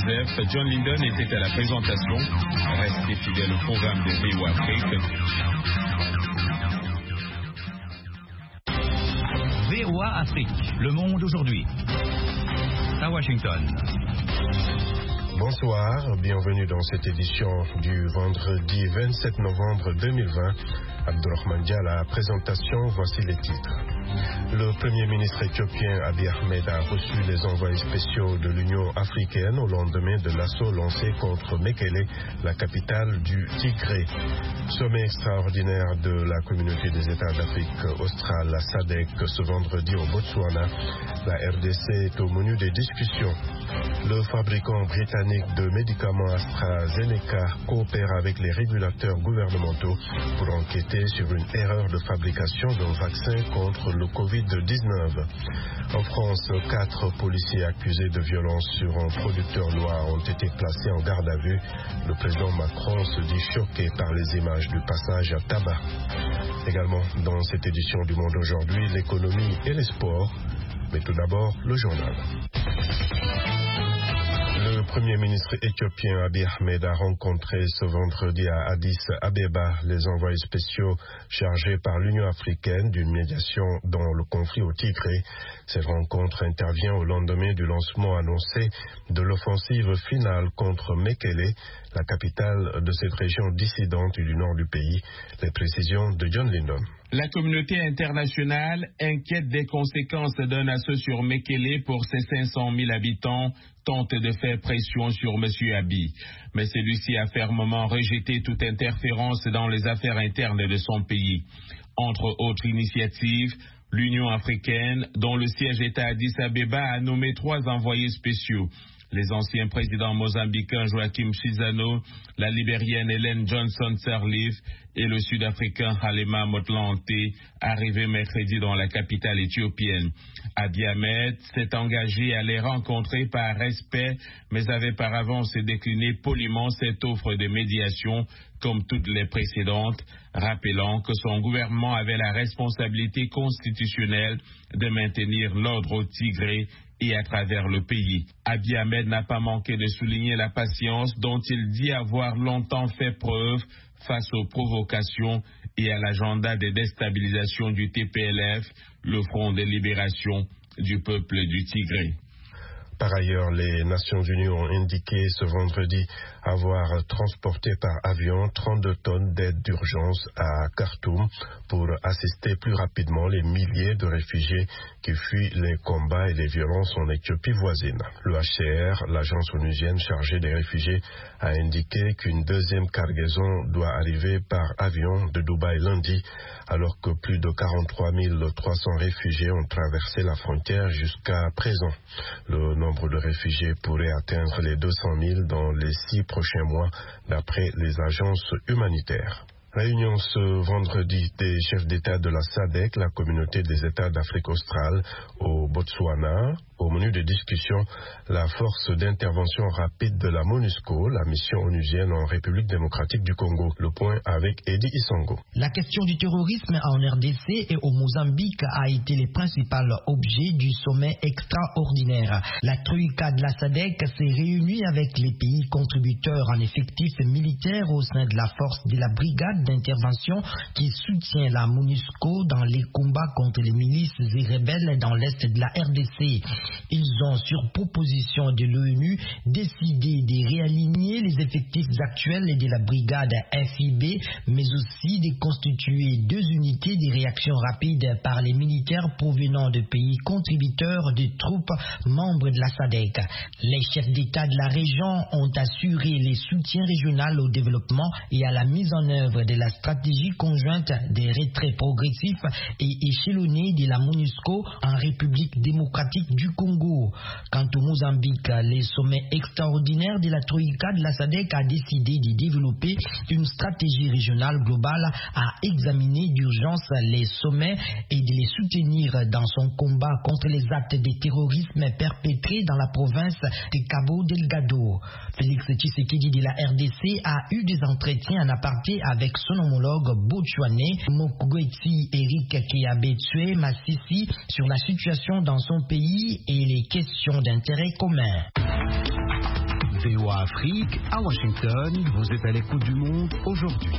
Joseph. John Linden était à la présentation. Restez fidèles au programme de VOA Afrique. VOA Afrique, le monde aujourd'hui. À Washington. Bonsoir, bienvenue dans cette édition du vendredi 27 novembre 2020. Abdurrahman Dia, la présentation, voici les titres. Le Premier ministre éthiopien Abiy Ahmed a reçu les envoyés spéciaux de l'Union africaine au lendemain de l'assaut lancé contre Mekele, la capitale du Tigré. Sommet extraordinaire de la communauté des États d'Afrique australe, la SADC, ce vendredi au Botswana. La RDC est au menu des discussions. Le fabricant britannique de médicaments AstraZeneca coopère avec les régulateurs gouvernementaux pour enquêter sur une erreur de fabrication d'un vaccin contre le Covid-19. En France, 4 policiers accusés de violence sur un producteur noir ont été placés en garde à vue. Le président Macron se dit choqué par les images du passage à tabac. Également, dans cette édition du Monde aujourd'hui, l'économie et les sports. Mais tout d'abord, le journal. Le Premier ministre éthiopien Abiy Ahmed a rencontré ce vendredi à Addis Abeba les envoyés spéciaux chargés par l'Union africaine d'une médiation dans le conflit au Tigré. Cette rencontre intervient au lendemain du lancement annoncé de l'offensive finale contre Mekele, la capitale de cette région dissidente du nord du pays. Les précisions de John Linden. La communauté internationale, inquiète des conséquences d'un assaut sur Mekele pour ses 500 000 habitants, tente de faire pression sur M. Abiy. Mais celui-ci a fermement rejeté toute interférence dans les affaires internes de son pays. Entre autres initiatives, l'Union africaine, dont le siège est à Addis Abeba, a nommé 3 envoyés spéciaux. Les anciens présidents mozambicains Joaquim Chissano, la libérienne Ellen Johnson Sirleaf et le sud-africain Halema Motlanthe, arrivés mercredi dans la capitale éthiopienne. Abiy Ahmed s'est engagé à les rencontrer par respect, mais avait par avance décliné poliment cette offre de médiation comme toutes les précédentes, rappelant que son gouvernement avait la responsabilité constitutionnelle de maintenir l'ordre au Tigré et à travers le pays. Abiy Ahmed n'a pas manqué de souligner la patience dont il dit avoir longtemps fait preuve face aux provocations et à l'agenda de déstabilisation du TPLF, le Front de libération du peuple du Tigré. Par ailleurs, les Nations Unies ont indiqué ce vendredi avoir transporté par avion 32 tonnes d'aide d'urgence à Khartoum pour assister plus rapidement les milliers de réfugiés qui fuient les combats et les violences en Éthiopie voisine. Le HCR, l'agence onusienne chargée des réfugiés, a indiqué qu'une deuxième cargaison doit arriver par avion de Dubaï lundi, alors que plus de 43 300 réfugiés ont traversé la frontière jusqu'à présent. Le nombre de réfugiés pourrait atteindre les 200 000 dans les 6 prochains mois, d'après les agences humanitaires. Réunion ce vendredi des chefs d'État de la SADC, la communauté des États d'Afrique australe, au Botswana. Au menu des discussions, la force d'intervention rapide de la MONUSCO, la mission onusienne en République démocratique du Congo. Le point avec Eddie Isongo. La question du terrorisme en RDC et au Mozambique a été les principaux objets du sommet extraordinaire. La Troïka de la SADC s'est réunie avec les pays contributeurs en effectifs militaires au sein de la force de la brigade d'intervention qui soutient la MONUSCO dans les combats contre les milices et rebelles dans l'est de la RDC. Ils ont, sur proposition de l'ONU, décidé de réaligner les effectifs actuels de la brigade FIB, mais aussi de constituer 2 unités de réaction rapide par les militaires provenant de pays contributeurs de troupes membres de la SADC. Les chefs d'État de la région ont assuré les soutiens régionaux au développement et à la mise en œuvre de la stratégie conjointe des retraits progressifs et échelonnés de la MONUSCO en République démocratique du Congo. Quant au Mozambique, les sommets extraordinaires de la Troïka de la SADC a décidé de développer une stratégie régionale globale à examiner d'urgence les sommets et de les soutenir dans son combat contre les actes de terrorisme perpétrés dans la province de Cabo Delgado. Félix Tshisekedi de la RDC a eu des entretiens en aparté avec son homologue botswanais Mokgweetsi Eric Keabetswe Masisi sur la situation dans son pays et les questions d'intérêt commun. VOA Afrique, à Washington, vous êtes à l'écoute du monde aujourd'hui.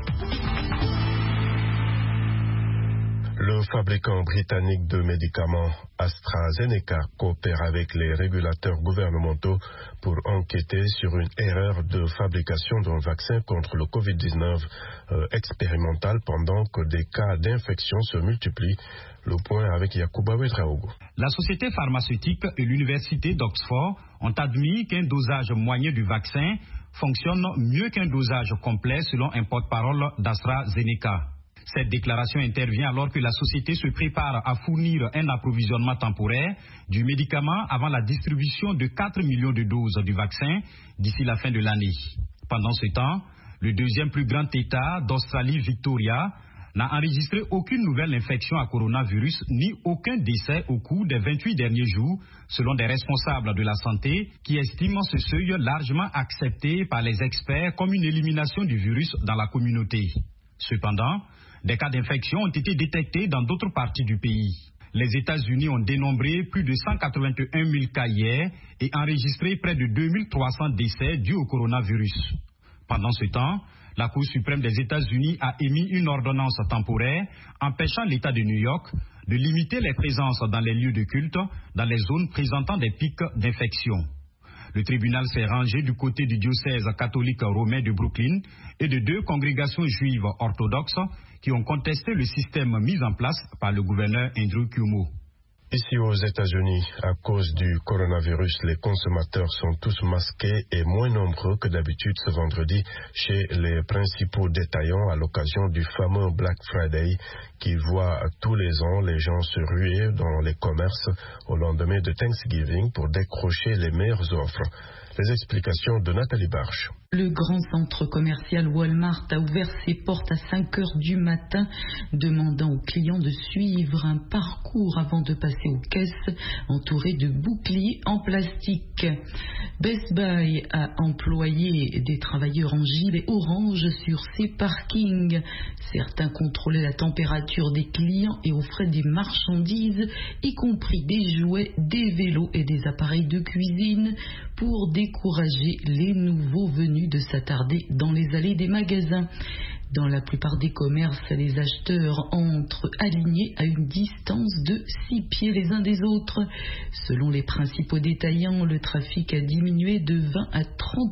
Le fabricant britannique de médicaments AstraZeneca coopère avec les régulateurs gouvernementaux pour enquêter sur une erreur de fabrication d'un vaccin contre le Covid-19 expérimental pendant que des cas d'infection se multiplient. Le point avec Yacouba Ouedraogo. La société pharmaceutique et l'université d'Oxford ont admis qu'un dosage moyen du vaccin fonctionne mieux qu'un dosage complet selon un porte-parole d'AstraZeneca. Cette déclaration intervient alors que la société se prépare à fournir un approvisionnement temporaire du médicament avant la distribution de 4 millions de doses du vaccin d'ici la fin de l'année. Pendant ce temps, le deuxième plus grand État d'Australie, Victoria, n'a enregistré aucune nouvelle infection à coronavirus ni aucun décès au cours des 28 derniers jours, selon des responsables de la santé qui estiment ce seuil largement accepté par les experts comme une élimination du virus dans la communauté. Cependant, des cas d'infection ont été détectés dans d'autres parties du pays. Les États-Unis ont dénombré plus de 181 000 cas hier et enregistré près de 2300 décès dus au coronavirus. Pendant ce temps, la Cour suprême des États-Unis a émis une ordonnance temporaire empêchant l'État de New York de limiter les présences dans les lieux de culte dans les zones présentant des pics d'infection. Le tribunal s'est rangé du côté du diocèse catholique romain de Brooklyn et de 2 congrégations juives orthodoxes qui ont contesté le système mis en place par le gouverneur Andrew Cuomo. Ici aux États-Unis, à cause du coronavirus, les consommateurs sont tous masqués et moins nombreux que d'habitude ce vendredi chez les principaux détaillants à l'occasion du fameux Black Friday qui voit tous les ans les gens se ruer dans les commerces au lendemain de Thanksgiving pour décrocher les meilleures offres. Les explications de Nathalie Barche. Le grand centre commercial Walmart a ouvert ses portes à 5 heures du matin, demandant aux clients de suivre un parcours avant de passer aux caisses, entourés de boucliers en plastique. Best Buy a employé des travailleurs en gilet orange sur ses parkings. Certains contrôlaient la température des clients et offraient des marchandises, y compris des jouets, des vélos et des appareils de cuisine, pour décourager les nouveaux venus de s'attarder dans les allées des magasins. Dans la plupart des commerces, les acheteurs entrent alignés à une distance de 6 pieds les uns des autres. Selon les principaux détaillants, le trafic a diminué de 20 à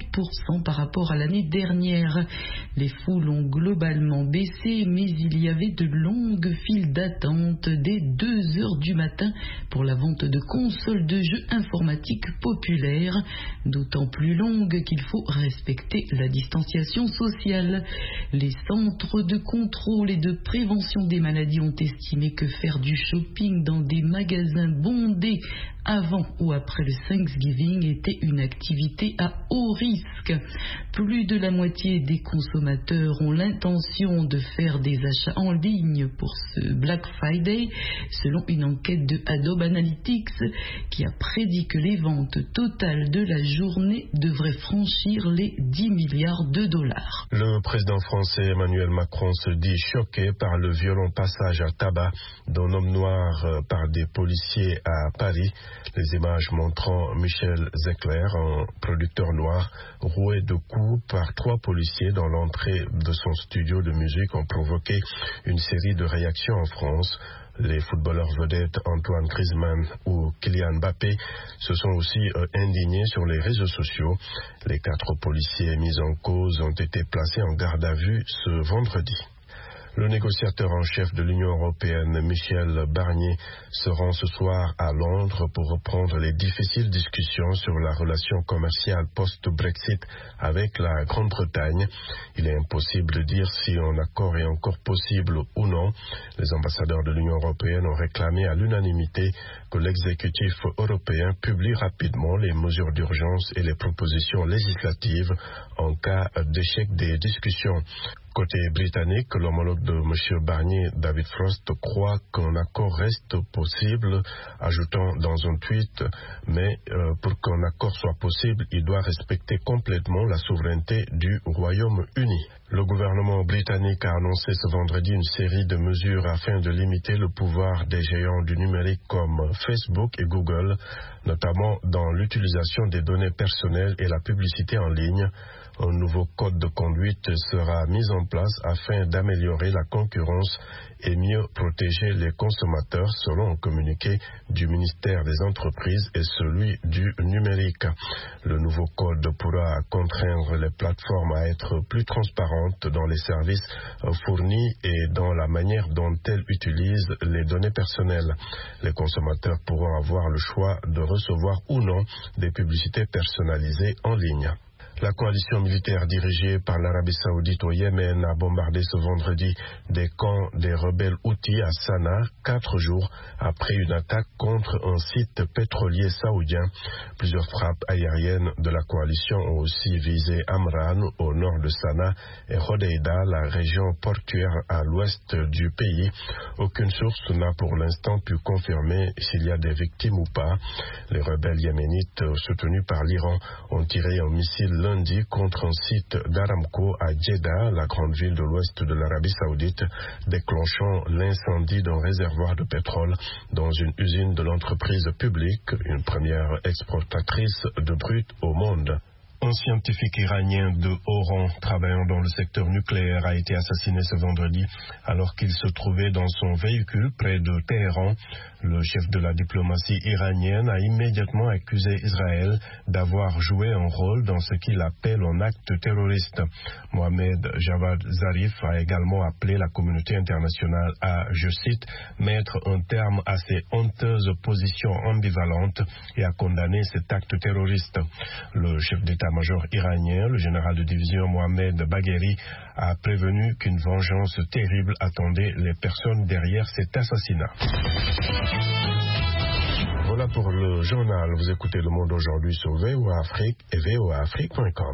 30% par rapport à l'année dernière. Les foules ont globalement baissé, mais il y avait de longues files d'attente dès 2 heures du matin pour la vente de consoles de jeux informatiques populaires, d'autant plus longues qu'il faut respecter la distanciation sociale. Les centres de contrôle et de prévention des maladies ont estimé que faire du shopping dans des magasins bondés avant ou après le Thanksgiving était une activité à haut risque. Plus de la moitié des consommateurs ont l'intention de faire des achats en ligne pour ce Black Friday, selon une enquête de Adobe Analytics qui a prédit que les ventes totales de la journée devraient franchir les 10 milliards de dollars. Le président français Emmanuel Macron se dit choqué par le violent passage à tabac d'un homme noir par des policiers à Paris. Les images montrant Michel Zecler, un producteur noir, roué de coups par 3 policiers dans l'entrée de son studio de musique ont provoqué une série de réactions en France. Les footballeurs vedettes Antoine Griezmann ou Kylian Mbappé se sont aussi indignés sur les réseaux sociaux. Les 4 policiers mis en cause ont été placés en garde à vue ce vendredi. Le négociateur en chef de l'Union européenne, Michel Barnier, se rend ce soir à Londres pour reprendre les difficiles discussions sur la relation commerciale post-Brexit avec la Grande-Bretagne. Il est impossible de dire si un accord est encore possible ou non. Les ambassadeurs de l'Union européenne ont réclamé à l'unanimité que l'exécutif européen publie rapidement les mesures d'urgence et les propositions législatives en cas d'échec des discussions. côté britannique, l'homologue de M. Barnier, David Frost, croit qu'un accord reste possible, ajoutant dans un tweet, mais pour qu'un accord soit possible, il doit respecter complètement la souveraineté du Royaume-Uni. Le gouvernement britannique a annoncé ce vendredi une série de mesures afin de limiter le pouvoir des géants du numérique comme Facebook et Google, notamment dans l'utilisation des données personnelles et la publicité en ligne. Un nouveau code de conduite sera mis en place afin d'améliorer la concurrence et mieux protéger les consommateurs, selon un communiqué du ministère des Entreprises et celui du numérique. Le nouveau code pourra contraindre les plateformes à être plus transparentes dans les services fournis et dans la manière dont elles utilisent les données personnelles. Les consommateurs pourront avoir le choix de recevoir ou non des publicités personnalisées en ligne. La coalition militaire dirigée par l'Arabie Saoudite au Yémen a bombardé ce vendredi des camps des rebelles Houthis à Sanaa, 4 jours après une attaque contre un site pétrolier saoudien. Plusieurs frappes aériennes de la coalition ont aussi visé Amran, au nord de Sanaa, et Hodeida, la région portuaire à l'ouest du pays. Aucune source n'a pour l'instant pu confirmer s'il y a des victimes ou pas. Les rebelles yéménites, soutenus par l'Iran, ont tiré un missile lundi contre un site d'Aramco à Jeddah, la grande ville de l'ouest de l'Arabie Saoudite, déclenchant l'incendie d'un réservoir de pétrole dans une usine de l'entreprise publique, une première exportatrice de brut au monde. Un scientifique iranien de haut rang travaillant dans le secteur nucléaire a été assassiné ce vendredi alors qu'il se trouvait dans son véhicule près de Téhéran. Le chef de la diplomatie iranienne a immédiatement accusé Israël d'avoir joué un rôle dans ce qu'il appelle un acte terroriste. Mohamed Javad Zarif a également appelé la communauté internationale à, je cite, mettre un terme à ces honteuses positions ambivalentes et à condamner cet acte terroriste. Le chef d'état-major iranien, le général de division Mohamed Bagheri, a prévenu qu'une vengeance terrible attendait les personnes derrière cet assassinat. Voilà pour le journal. Vous écoutez Le Monde aujourd'hui sur VOA Afrique et voaafrique.com.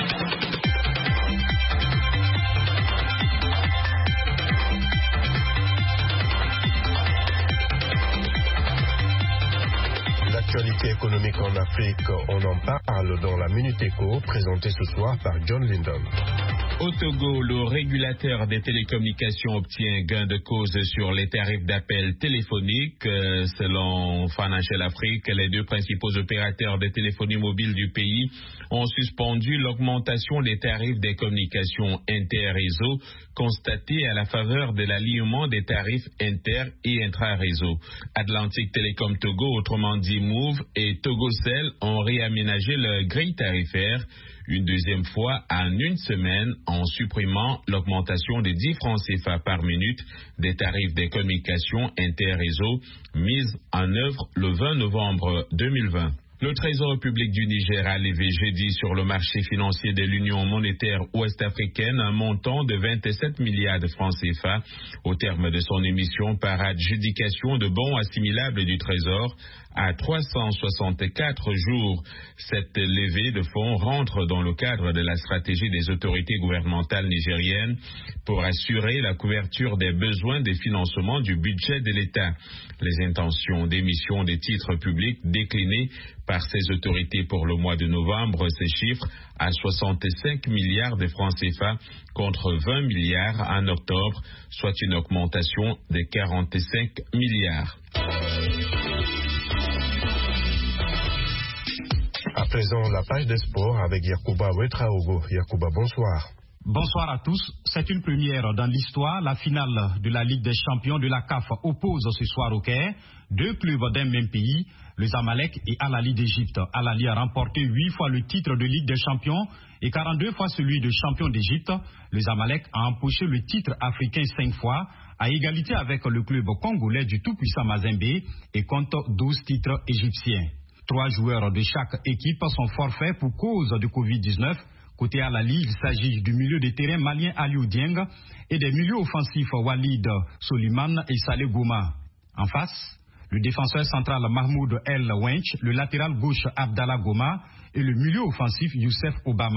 L'actualité économique en Afrique, on en parle dans la Minute Éco, présentée ce soir par John Lyndon. Au Togo, le régulateur des télécommunications obtient gain de cause sur les tarifs d'appel téléphonique. Selon Financial Afrique, les deux principaux opérateurs de téléphonie mobile du pays ont suspendu l'augmentation des tarifs des communications inter-réseau constatée à la faveur de l'alignement des tarifs inter- et intra-réseau. Atlantic Telecom Togo, autrement dit Move, et Togocel ont réaménagé leur grille tarifaire une deuxième fois en une semaine en supprimant l'augmentation de 10 francs CFA par minute des tarifs des communications inter-réseau mise en œuvre le 20 novembre 2020. Le Trésor public du Niger a levé jeudi sur le marché financier de l'Union monétaire ouest-africaine un montant de 27 milliards de francs CFA au terme de son émission par adjudication de bons assimilables du Trésor à 364 jours. Cette levée de fonds rentre dans le cadre de la stratégie des autorités gouvernementales nigériennes pour assurer la couverture des besoins de financement du budget de l'État. Les intentions d'émission des titres publics déclinées par ces autorités pour le mois de novembre se chiffrent à 65 milliards de francs CFA contre 20 milliards en octobre, soit une augmentation de 45 milliards. À présent, la page des sports avec Yacouba Ouetraogo. Yacouba, bonsoir. Bonsoir à tous. C'est une première dans l'histoire. La finale de la Ligue des champions de la CAF oppose ce soir au Caire deux clubs d'un même pays, le Zamalek et Al Ahly d'Égypte. Al Ahly a remporté 8 fois le titre de Ligue des champions et 42 fois celui de champion d'Égypte. Le Zamalek a empoché le titre africain 5 fois, à égalité avec le club congolais du tout-puissant Mazembe et compte 12 titres égyptiens. 3 joueurs de chaque équipe sont forfaits pour cause de Covid-19. Côté Al Ahly, il s'agit du milieu de terrain malien Aliou Dieng et des milieux offensifs Walid Soliman et Saleh Gouma. En face, le défenseur central Mahmoud El Wench, le latéral gauche Abdallah Goma et le milieu offensif Youssef Obama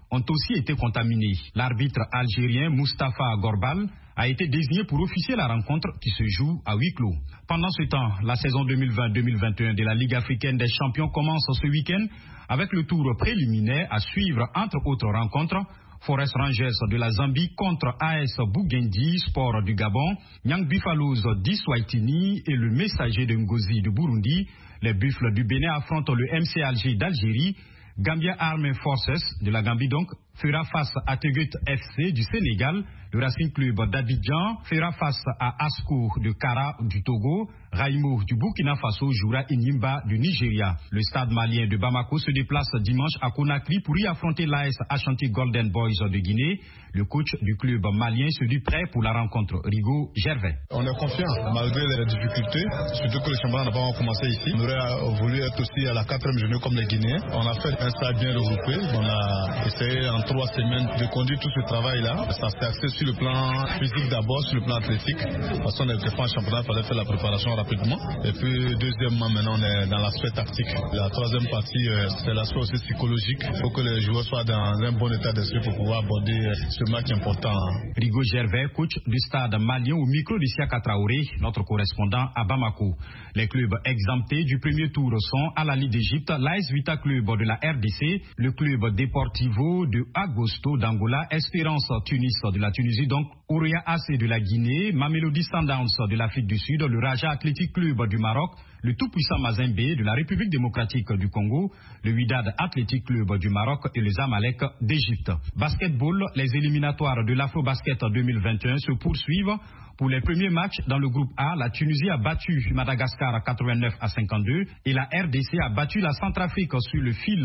ont aussi été contaminés. L'arbitre algérien Moustapha Gorbal a été désigné pour officier la rencontre qui se joue à huis clos. Pendant ce temps, la saison 2020-2021 de la Ligue africaine des champions commence ce week-end avec le tour préliminaire à suivre entre autres rencontres. Forest Rangers de la Zambie contre AS Bougendi Sport du Gabon, Young Buffaloes d'Iswaitini et le Messager de Ngozi de Burundi. Les Buffles du Bénin affrontent le MC Alger d'Algérie. Gambia Armed Forces de la Gambie donc fera face à Tegut FC du Sénégal. Le Racing Club d'Abidjan fera face à Asko de Kara du Togo. Raimo du Burkina Faso jouera Inimba du Nigeria. Le stade malien de Bamako se déplace dimanche à Conakry pour y affronter l'AS Ashanti Golden Boys de Guinée. Le coach du club malien se dit prêt pour la rencontre. Rigo Gervais. On est confiant malgré les difficultés, surtout que le championnat n'a pas encore commencé ici. On aurait voulu être aussi à la 4e journée comme les Guinéens. On a fait un stade bien regroupé. On a essayé en 3 semaines de conduire tout ce travail-là. Ça s'est axé sur le plan physique d'abord, sur le plan athlétique. Parce qu'on n'était pas en championnat, il fallait faire la préparation rapidement. Et puis deuxièmement, maintenant on est dans l'aspect tactique. La 3e partie, c'est l'aspect aussi psychologique. Il faut que les joueurs soient dans un bon état d'esprit pour pouvoir aborder ce match important. Rigo Gervais, coach du stade malien au micro de Siaka Traoré, notre correspondant à Bamako. Les clubs exemptés du premier tour sont à la Ligue d'Égypte, l'AS Vita Club de la RDC, le club Deportivo de Agosto d'Angola, Espérance Tunis de la Tunisie, donc Ouria AC de la Guinée, Mamelodi Sundowns de l'Afrique du Sud, le Raja Athletic Club du Maroc, le tout-puissant Mazembe de la République démocratique du Congo, le Wydad Athletic Club du Maroc et le Zamalek d'Égypte. Basketball, les éliminatoires de l'Afro-Basket 2021 se poursuivent. Pour les premiers matchs dans le groupe A, la Tunisie a battu Madagascar à 89-52 et la RDC a battu la Centrafrique sur le fil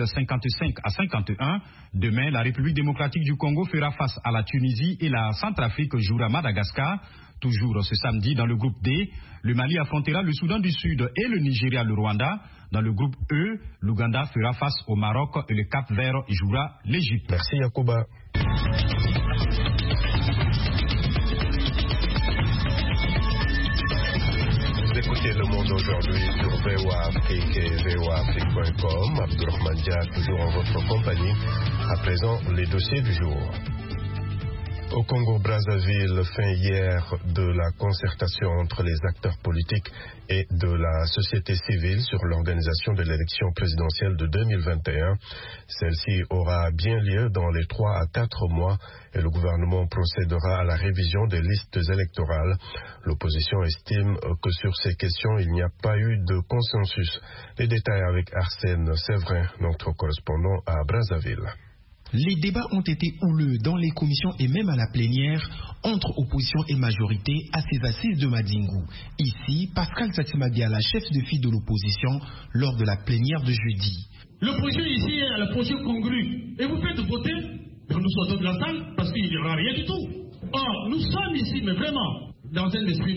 55-51. Demain, la République démocratique du Congo fera face à la Tunisie et la Centrafrique jouera Madagascar. Toujours ce samedi, dans le groupe D, le Mali affrontera le Soudan du Sud et le Nigeria le Rwanda. Dans le groupe E, l'Ouganda fera face au Maroc et le Cap-Vert jouera l'Égypte. Merci Yacouba. Vous écoutez Le Monde aujourd'hui sur VOA Afrique et voaafrique.com. Abdourahmane Dia, toujours en votre compagnie. À présent, les dossiers du jour. Au Congo-Brazzaville, fin hier de la concertation entre les acteurs politiques et de la société civile sur l'organisation de l'élection présidentielle de 2021. Celle-ci aura bien lieu dans les 3 à 4 mois et le gouvernement procédera à la révision des listes électorales. L'opposition estime que sur ces questions, il n'y a pas eu de consensus. Les détails avec Arsène Séverin, notre correspondant à Brazzaville. Les débats ont été houleux dans les commissions et même à la plénière entre opposition et majorité à ces assises de Madingou. Ici, Pascal Satimabia, la chef de file de l'opposition, lors de la plénière de jeudi. L'opposition ici est à la position congrue. Et vous faites voter, nous sortons de la salle parce qu'il n'y aura rien du tout. Or, nous sommes ici, mais vraiment, dans un esprit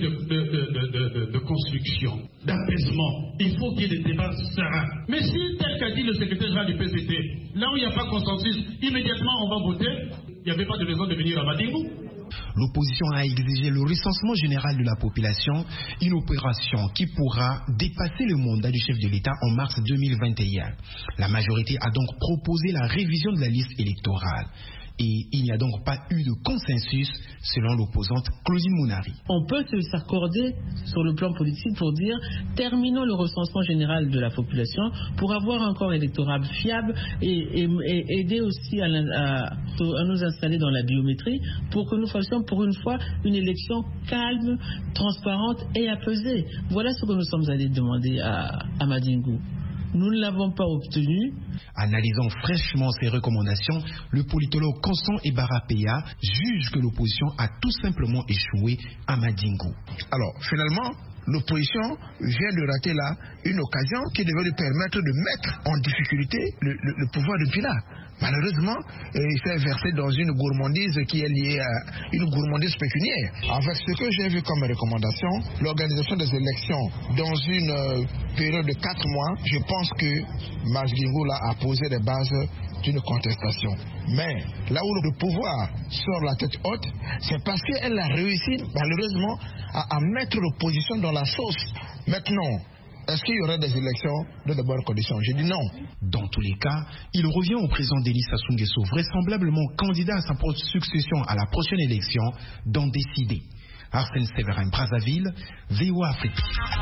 de construction, d'apaisement. Il faut qu'il y ait des débats sereins. Mais si, tel qu'a dit le secrétaire général du PCT, là où il n'y a pas de consensus, immédiatement on va voter, il n'y avait pas de raison de venir à Madingou. L'opposition a exigé le recensement général de la population, une opération qui pourra dépasser le mandat du chef de l'État en mars 2021. La majorité a donc proposé la révision de la liste électorale. Et il n'y a donc pas eu de consensus selon l'opposante Claudine Mounari. On peut s'accorder sur le plan politique pour dire terminons le recensement général de la population pour avoir un corps électoral fiable et aider aussi à nous installer dans la biométrie pour que nous fassions pour une fois une élection calme, transparente et apaisée. Voilà ce que nous sommes allés demander à Madingou. Nous ne l'avons pas obtenu. Analysant fraîchement ces recommandations, le politologue Constant Ebarapéa juge que l'opposition a tout simplement échoué à Madingou. Alors, finalement, l'opposition vient de rater là une occasion qui devait lui permettre de mettre en difficulté le pouvoir de Pilat. Malheureusement, il s'est versé dans une gourmandise qui est liée à une gourmandise pécuniaire. Avec ce que j'ai vu comme recommandation, l'organisation des élections dans une période de 4 mois, je pense que Madingou a posé les bases d'une contestation. Mais là où le pouvoir sort la tête haute, c'est parce qu'elle a réussi malheureusement à mettre l'opposition dans la sauce. Maintenant, est-ce qu'il y aura des élections dans de bonnes conditions? J'ai dit non. Dans tous les cas, il revient au président Denis Sassou Nguesso, vraisemblablement candidat à sa succession à la prochaine élection, d'en décider. Arsène Séverin, Brazzaville, VOA Afrique.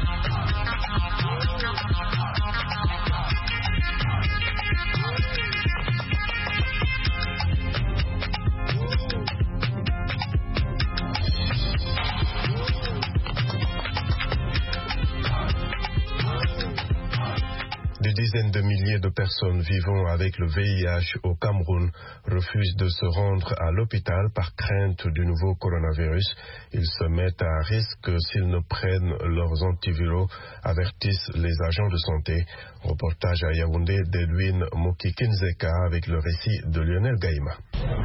Des dizaines de milliers de personnes vivant avec le VIH au Cameroun refusent de se rendre à l'hôpital par crainte du nouveau coronavirus. Ils se mettent à risque s'ils ne prennent leurs antiviraux, avertissent les agents de santé. Reportage à Yaoundé d'Edwin Moki-Kinzeka avec le récit de Lionel Gaïma.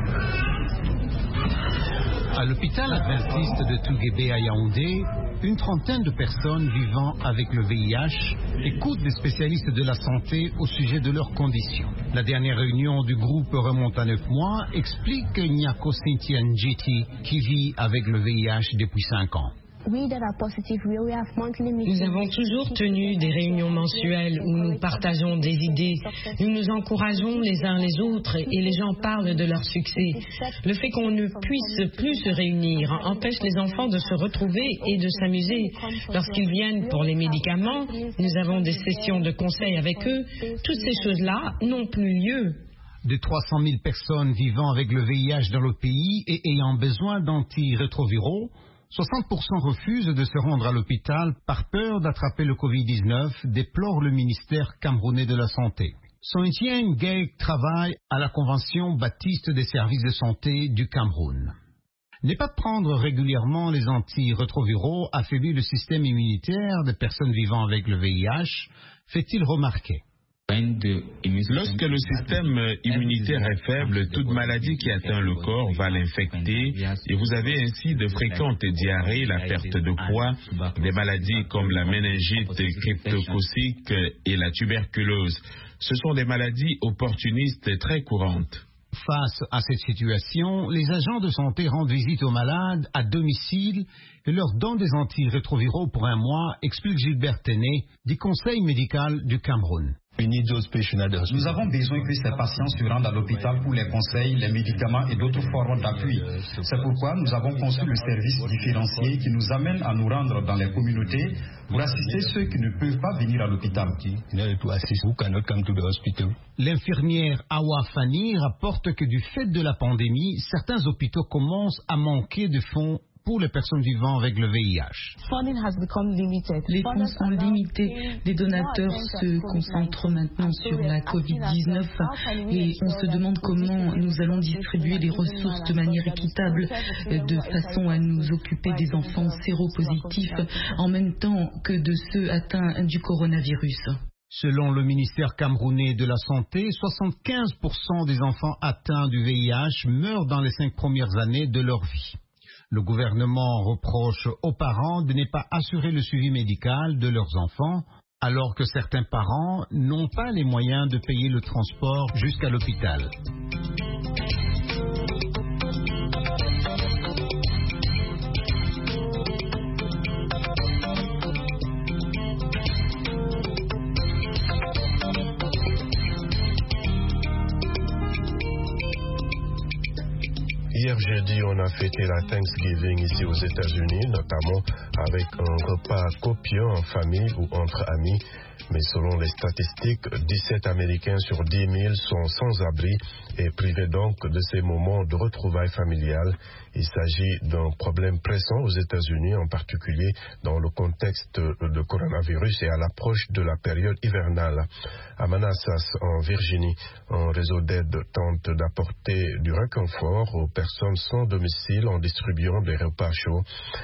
À l'hôpital adventiste de Touguébé à Yaoundé, une trentaine de personnes vivant avec le VIH écoutent des spécialistes de la santé au sujet de leurs conditions. La dernière réunion du groupe remonte à 9 mois, explique Nyako Cynthia Njeti qui vit avec le VIH depuis 5 ans. Nous avons toujours tenu des réunions mensuelles où nous partageons des idées, nous nous encourageons les uns les autres et les gens parlent de leur succès. Le fait qu'on ne puisse plus se réunir empêche les enfants de se retrouver et de s'amuser. Lorsqu'ils viennent pour les médicaments, nous avons des sessions de conseil avec eux. Toutes ces choses-là n'ont plus lieu. De 300 000 personnes vivant avec le VIH dans le pays et ayant besoin d'antirétroviraux, 60% refusent de se rendre à l'hôpital par peur d'attraper le Covid-19, déplore le ministère camerounais de la Santé. Son Etienne Gay travaille à la Convention baptiste des services de santé du Cameroun. Ne pas prendre régulièrement les antirétroviraux affaiblit le système immunitaire des personnes vivant avec le VIH, fait-il remarquer. Lorsque le système immunitaire est faible, toute maladie qui atteint le corps va l'infecter et vous avez ainsi de fréquentes diarrhées, la perte de poids, des maladies comme la méningite cryptococique et la tuberculose. Ce sont des maladies opportunistes très courantes. Face à cette situation, les agents de santé rendent visite aux malades à domicile et leur donnent des antirétroviraux pour 1 mois, explique Gilbert Téné du Conseil médical du Cameroun. Nous avons besoin que ces patients se rendent à l'hôpital pour les conseils, les médicaments et d'autres formes d'appui. C'est pourquoi nous avons conçu le service différencié qui nous amène à nous rendre dans les communautés pour assister ceux qui ne peuvent pas venir à l'hôpital. L'infirmière Awa Fani rapporte que du fait de la pandémie, certains hôpitaux commencent à manquer de fonds pour les personnes vivant avec le VIH. Les fonds sont limités. Les donateurs se concentrent maintenant sur la Covid-19 et on se demande comment nous allons distribuer les ressources de manière équitable de façon à nous occuper des enfants séropositifs en même temps que de ceux atteints du coronavirus. Selon le ministère camerounais de la Santé, 75% des enfants atteints du VIH meurent dans les 5 premières années de leur vie. Le gouvernement reproche aux parents de ne pas assurer le suivi médical de leurs enfants, alors que certains parents n'ont pas les moyens de payer le transport jusqu'à l'hôpital. Hier jeudi, on a fêté la Thanksgiving ici aux États-Unis, notamment avec un repas copieux en famille ou entre amis. Mais selon les statistiques, 17 Américains sur 10 000 sont sans abri et privés donc de ces moments de retrouvailles familiales. Il s'agit d'un problème pressant aux États-Unis, en particulier dans le contexte de coronavirus et à l'approche de la période hivernale. À Manassas, en Virginie, un réseau d'aide tente d'apporter du réconfort aux personnes sans domicile en distribuant des repas chauds.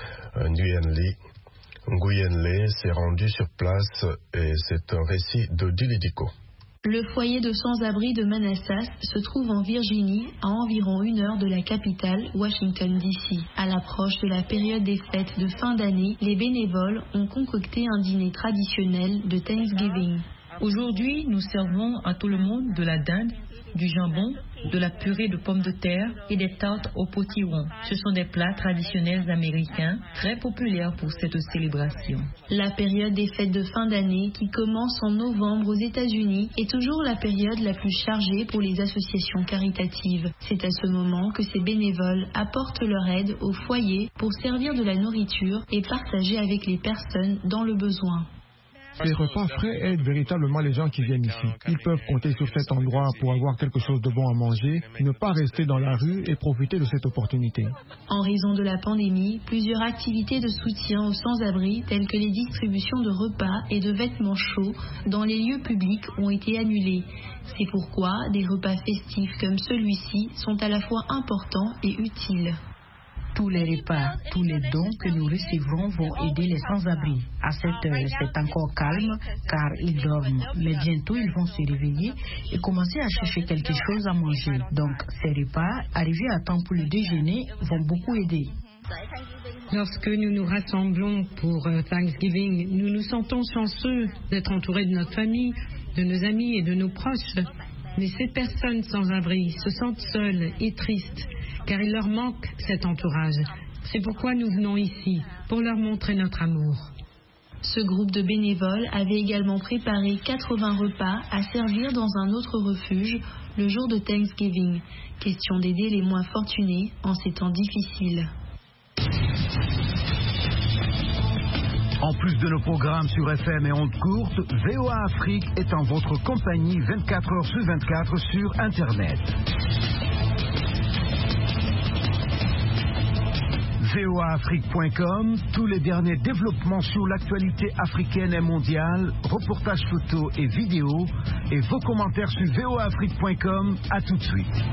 Nguyen Lee s'est rendu sur place et c'est un récit de Dilidico. Le foyer de sans-abri de Manassas se trouve en Virginie, à environ 1 heure de la capitale, Washington DC. À l'approche de la période des fêtes de fin d'année, les bénévoles ont concocté un dîner traditionnel de Thanksgiving. Aujourd'hui, nous servons à tout le monde de la dinde, du jambon, de la purée de pommes de terre et des tartes au potiron. Ce sont des plats traditionnels américains très populaires pour cette célébration. La période des fêtes de fin d'année qui commence en novembre aux États-Unis est toujours la période la plus chargée pour les associations caritatives. C'est à ce moment que ces bénévoles apportent leur aide aux foyers pour servir de la nourriture et partager avec les personnes dans le besoin. Les repas frais aident véritablement les gens qui viennent ici. Ils peuvent compter sur cet endroit pour avoir quelque chose de bon à manger, ne pas rester dans la rue et profiter de cette opportunité. En raison de la pandémie, plusieurs activités de soutien aux sans-abri, telles que les distributions de repas et de vêtements chauds dans les lieux publics, ont été annulées. C'est pourquoi des repas festifs comme celui-ci sont à la fois importants et utiles. Tous les repas, tous les dons que nous recevrons vont aider les sans-abri. À cette heure, c'est encore calme car ils dorment. Mais bientôt, ils vont se réveiller et commencer à chercher quelque chose à manger. Donc, ces repas, arrivés à temps pour le déjeuner, vont beaucoup aider. Lorsque nous nous rassemblons pour Thanksgiving, nous nous sentons chanceux d'être entourés de notre famille, de nos amis et de nos proches. Mais ces personnes sans abri se sentent seules et tristes, car il leur manque cet entourage. C'est pourquoi nous venons ici, pour leur montrer notre amour. Ce groupe de bénévoles avait également préparé 80 repas à servir dans un autre refuge le jour de Thanksgiving. Question d'aider les moins fortunés en ces temps difficiles. En plus de nos programmes sur FM et ondes courtes, VOA Afrique est en votre compagnie 24 heures sur 24 sur Internet. voaafrique.com, tous les derniers développements sur l'actualité africaine et mondiale, reportages photos et vidéos, et vos commentaires sur voaafrique.com. À tout de suite.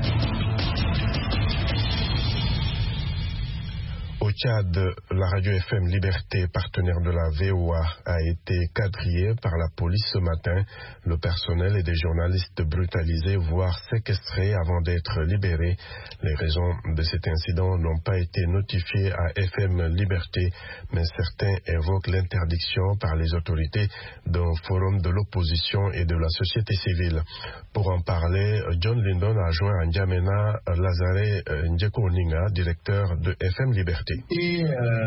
Au Tchad, la radio FM Liberté, partenaire de la VOA, a été quadrillée par la police ce matin. Le personnel et des journalistes brutalisés, voire séquestrés avant d'être libérés. Les raisons de cet incident n'ont pas été notifiées à FM Liberté, mais certains évoquent l'interdiction par les autorités d'un forum de l'opposition et de la société civile. Pour en parler, John Lindon a joint à N'Djamena Lazare Ndjekoninga, directeur de FM Liberté. Et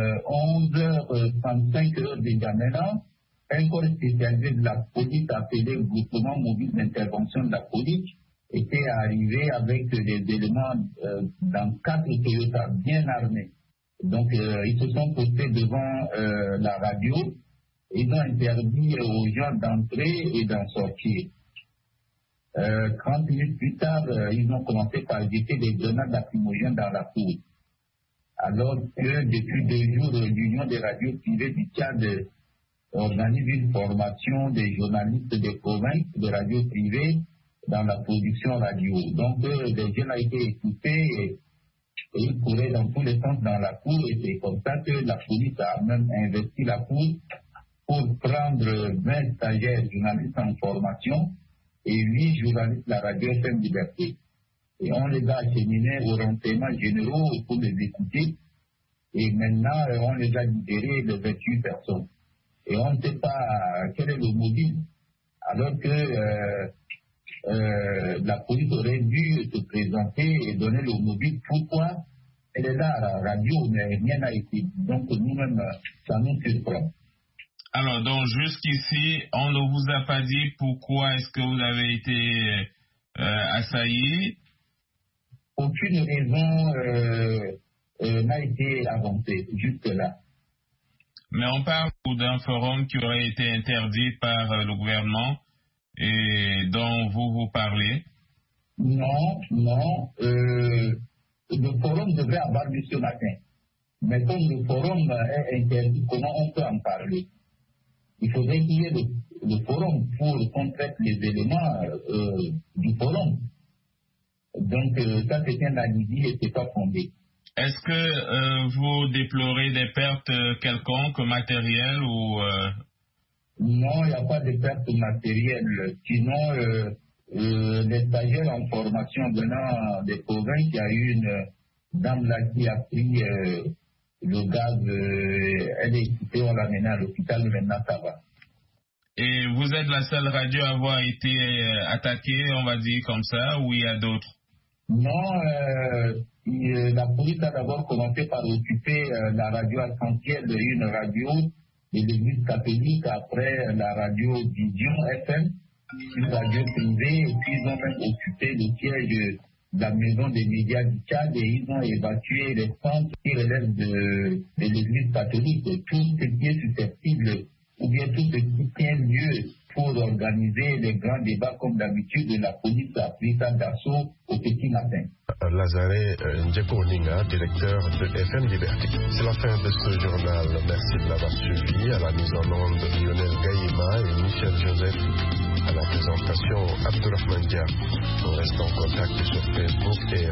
11h35 de N'Djamena, un corps spécialisé de la police appelé groupement mobile d'intervention de la police était arrivé avec des éléments dans 4 Toyota bien armés. Donc ils se sont postés devant la radio et ils ont interdit aux gens d'entrer et d'en sortir. 30 minutes plus tard, ils ont commencé par jeter des grenades lacrymogènes dans la cour. Alors que depuis 2 jours, l'Union des radios privées du Tchad organise une formation des journalistes des provinces de radios privées dans la production radio. Donc les jeunes ont été équipés et ils couraient dans tous les sens dans la cour, et c'est comme ça que la police a même investi la cour pour prendre 20 stagiaires journalistes en formation et 8 journalistes de la radio FM Liberté. Et on les a acheminés aux renseignements généraux pour les écouter. Et maintenant, on les a libérés de 28 personnes. Et on ne sait pas quel est le mobile. Alors que la police aurait dû se présenter et donner le mobile. Pourquoi elle est là à la radio, mais rien n'a été. Donc nous-mêmes, ça nous surprend. Alors, donc jusqu'ici, on ne vous a pas dit pourquoi est-ce que vous avez été assailli. Aucune raison n'a été avancée jusque-là. Mais on parle d'un forum qui aurait été interdit par le gouvernement et dont vous parlez. Non. Le forum devrait avoir lieu ce matin. Mais comme le forum est interdit, comment on peut en parler? Il faudrait qu'il y ait le forum pour qu'on traite les éléments du forum. Donc ça c'est un alibi et c'est pas fondé. Est-ce que vous déplorez des pertes quelconques matérielles ou Non, il n'y a pas de pertes matérielles. Sinon, les stagiaires en formation venant des provinces, il y a eu une dame là qui a pris le gaz, elle est équipée, on l'a menée à l'hôpital, maintenant ça va. Et vous êtes la seule radio à avoir été attaquée, on va dire comme ça, ou il y a d'autres? Non, la police a d'abord commencé par occuper la radio essentielle, une radio de l'église catholique, après la radio Vision FM, une radio privée, et puis ils ont même occupé le siège de la maison des médias du Tchad et ils ont évacué les centres qui relèvent de l'église catholique. Tout ce qui est susceptible, ou bien tout ce qui tient lieu pour organiser les grands débats comme d'habitude, la police a pris ça d'assaut au petit matin. Lazare Ndjekoninga, directeur de FM Liberté. C'est la fin de ce journal. Merci de l'avoir suivi. À la mise en onde, Lionel Gaïma et Michel Joseph. À la présentation, Abdourahmane Dia. On reste en contact sur Facebook et